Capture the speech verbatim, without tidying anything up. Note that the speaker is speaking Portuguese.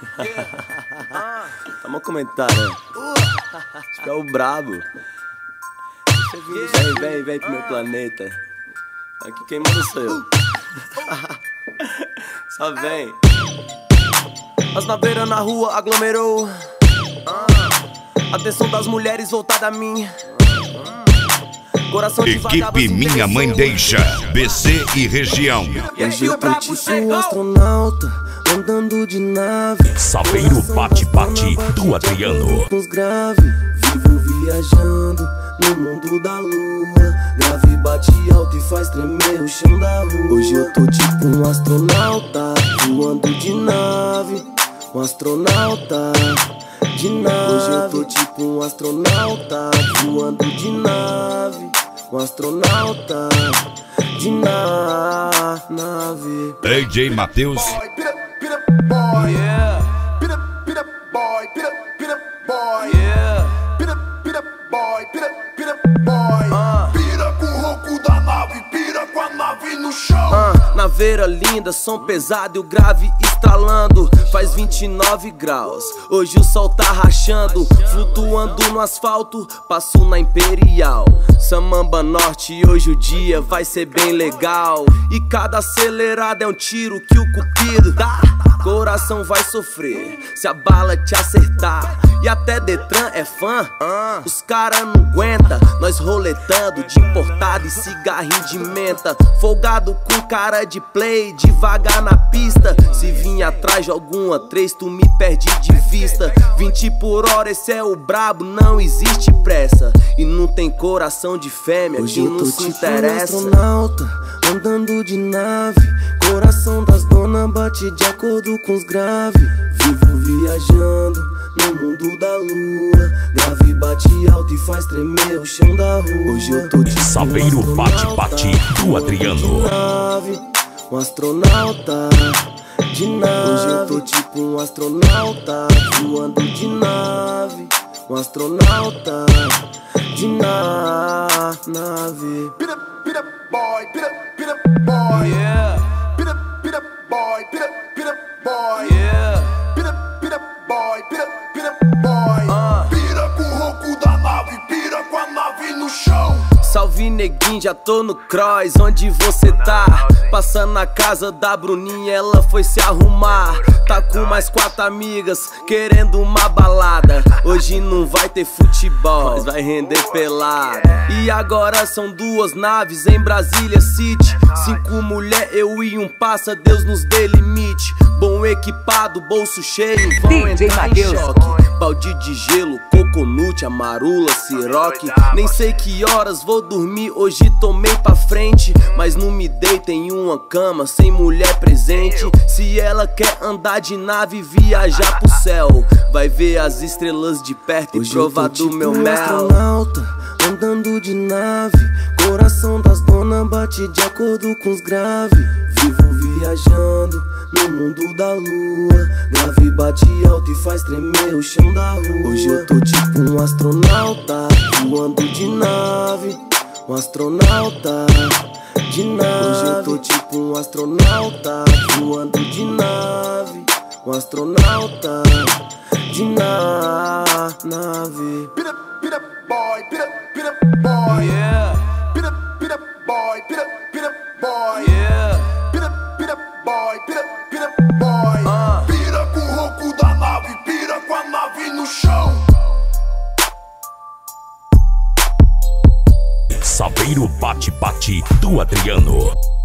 Toma um comentário, né? Acho que é o brabo. Vem, vem, vem pro meu planeta. Aqui quem manda sou eu. Só vem. As naveiras na rua aglomerou. Atenção das mulheres voltada a mim. Coração de Equipe Minha Mãe Deixa, B C e região. Hoje eu tô tipo um astronauta, andando de nave. Sapeiro Bate Bate do Adriano. Uns grave, vivo viajando no mundo da lua. Grave bate alto e faz tremer o chão da rua. Hoje eu tô tipo um astronauta, voando de nave. Um astronauta de nave. Hoje eu tô tipo um astronauta, voando de nave. Um astronauta de na nave. D J Matheus. Pira com o ronco da nave, pira com a nave no chão. Uh, naveira linda, som pesado e o grave estralando. Faz vinte e nove graus, hoje o sol tá rachando. Flutuando no asfalto, passo na Imperial Samamba Norte, hoje o dia vai ser bem legal. E cada acelerada é um tiro que o cupido dá. Coração vai sofrer se a bala te acertar. E até Detran é fã, uh, os cara não aguenta. Nós roletando de importado e cigarrinho de menta. Folgado com cara de play, devagar na pista. Se vir atrás de alguma três, tu me perde de vista. Vinte por hora, esse é o brabo, não existe pressa. E não tem coração de fêmea, hoje que não se interessa. Um astronauta, andando de nave. Coração das donas bate de acordo com os graves. Vivo viajando no mundo da lua. Grave bate alto e faz tremer o chão da rua. Hoje eu tô de Sapeiro Bate Bate do Adriano. Um astronauta de nave. Hoje eu tô tipo um astronauta, voando de nave. Um astronauta de na nave. Pira, pira, boy, pira, pira, boy. Yeah. Pira, pira, boy, pira, pira, boy. Yeah. Pira, pira, boy, pira, pira, boy. Uh. Pira com o ronco da nave, pira com a nave no chão. Salve neguinho, já tô no cross, onde você tá? Passando na casa da Bruninha, ela foi se arrumar. Tá com mais quatro amigas, querendo uma balada. Hoje não vai ter futebol, mas vai render pelada. E agora são duas naves em Brasília City. Cinco mulher, eu e um passa, Deus nos dê limite. Bom equipado, bolso cheio, vão entrar em choque. Balde de gelo, coconut, amarula, siroque. Nem sei que horas vou dormir, hoje tomei pra frente. Mas não me deito em uma cama sem mulher presente. Se ela quer andar de nave, viajar pro céu, vai ver as estrelas de perto e provar do tipo meu mel. Astronauta, andando de nave. Coração das donas bate de acordo com os graves. Vivo viajando no mundo da lua. Grave bate alto e faz tremer o chão da rua. Hoje eu tô tipo um astronauta, voando de nave. Um astronauta de nave. Hoje eu tô tipo um astronauta, voando de nave. Um astronauta de na nave. Pira, pira, boy, pira, pira, boy. Yeah. Pira, pira, boy, pira, pira, boy. Yeah. Pira, pira, boy, pira, pira, boy. Uh. Pira com o ronco da nave, pira com a nave no chão. Sapeiro Bate Bate do Adriano.